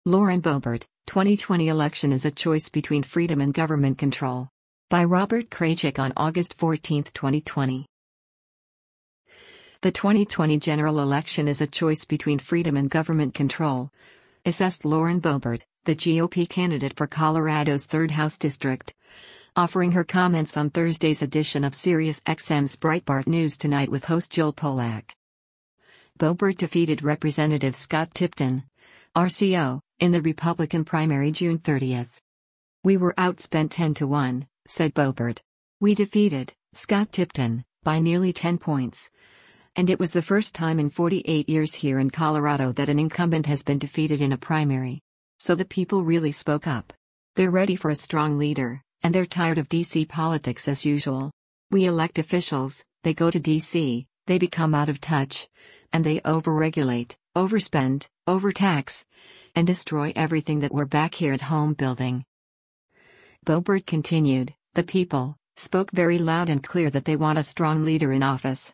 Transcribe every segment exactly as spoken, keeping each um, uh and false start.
Lauren Boebert, twenty twenty election is a choice between freedom and government control. By Robert Kraychik on August fourteenth, twenty twenty. The twenty twenty general election is a choice between freedom and government control, assessed Lauren Boebert, the G O P candidate for Colorado's third House District, offering her comments on Thursday's edition of SiriusXM's Breitbart News Tonight with host Joel Pollak. Boebert defeated Representative Scott Tipton, R C O, in the Republican primary June thirtieth. "We were outspent ten to one, said Boebert. "We defeated Scott Tipton by nearly ten points. And it was the first time in forty-eight years here in Colorado that an incumbent has been defeated in a primary. So the people really spoke up. They're ready for a strong leader, and they're tired of D C politics as usual. We elect officials, they go to D C, they become out of touch, and they overregulate, overspend, overtax, and destroy everything that we're back here at home building." Boebert continued, "The people spoke very loud and clear that they want a strong leader in office."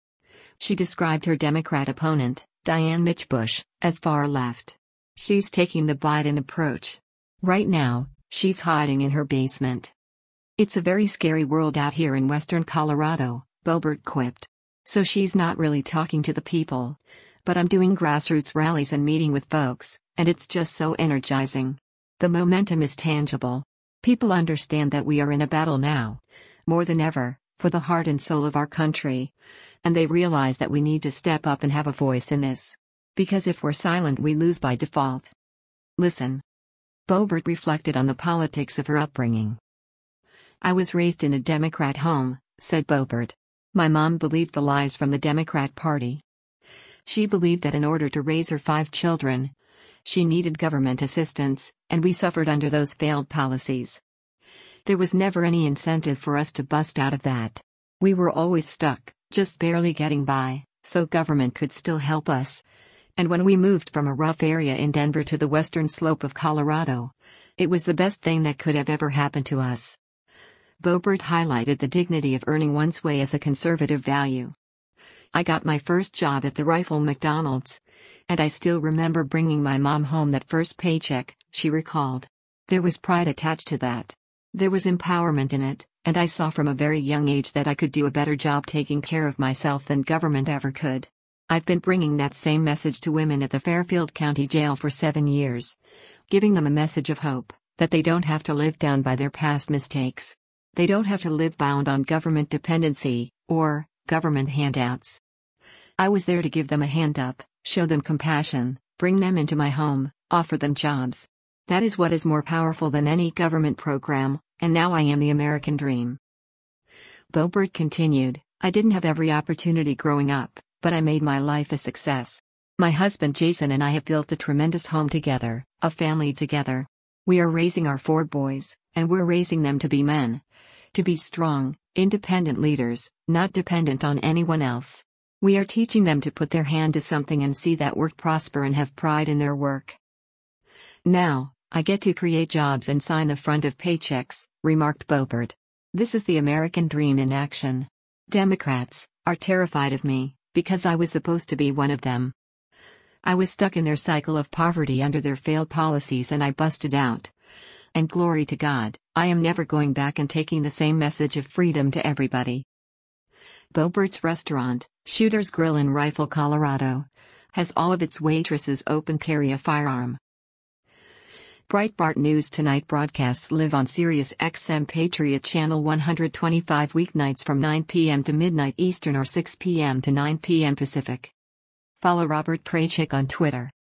She described her Democrat opponent, Diane Mitchbush, as far left. "She's taking the Biden approach. Right now, she's hiding in her basement. It's a very scary world out here in western Colorado," Boebert quipped. "So she's not really talking to the people. But I'm doing grassroots rallies and meeting with folks, and it's just so energizing. The momentum is tangible. People understand that we are in a battle now, more than ever, for the heart and soul of our country. And they realize that we need to step up and have a voice in this. Because if we're silent, we lose by default. Listen." Boebert reflected on the politics of her upbringing. "I was raised in a Democrat home," said Boebert. "My mom believed the lies from the Democrat Party. She believed that in order to raise her five children, she needed government assistance, and we suffered under those failed policies. There was never any incentive for us to bust out of that. We were always stuck, just barely getting by, so government could still help us. And when we moved from a rough area in Denver to the western slope of Colorado, it was the best thing that could have ever happened to us." Boebert highlighted the dignity of earning one's way as a conservative value. "I got my first job at the Rifle McDonald's, and I still remember bringing my mom home that first paycheck," she recalled. "There was pride attached to that. There was empowerment in it, and I saw from a very young age that I could do a better job taking care of myself than government ever could. I've been bringing that same message to women at the Fairfield County Jail for seven years, giving them a message of hope, that they don't have to live down by their past mistakes. They don't have to live bound on government dependency, or government handouts. I was there to give them a hand up, show them compassion, bring them into my home, offer them jobs. That is what is more powerful than any government program, and now I am the American dream." Boebert continued, "I didn't have every opportunity growing up, but I made my life a success. My husband Jason and I have built a tremendous home together, a family together. We are raising our four boys, and we're raising them to be men. To be strong, independent leaders, not dependent on anyone else. We are teaching them to put their hand to something and see that work prosper and have pride in their work. Now, I get to create jobs and sign the front of paychecks," remarked Boebert. "This is the American dream in action. Democrats are terrified of me, because I was supposed to be one of them. I was stuck in their cycle of poverty under their failed policies and I busted out. And glory to God, I am never going back and taking the same message of freedom to everybody." Boebert's restaurant, Shooter's Grill in Rifle, Colorado, has all of its waitresses open carry a firearm. Breitbart News Tonight broadcasts live on SiriusXM Patriot Channel one twenty-five weeknights from nine p.m. to midnight Eastern or six p.m. to nine p.m. Pacific. Follow Robert Kraychik on Twitter.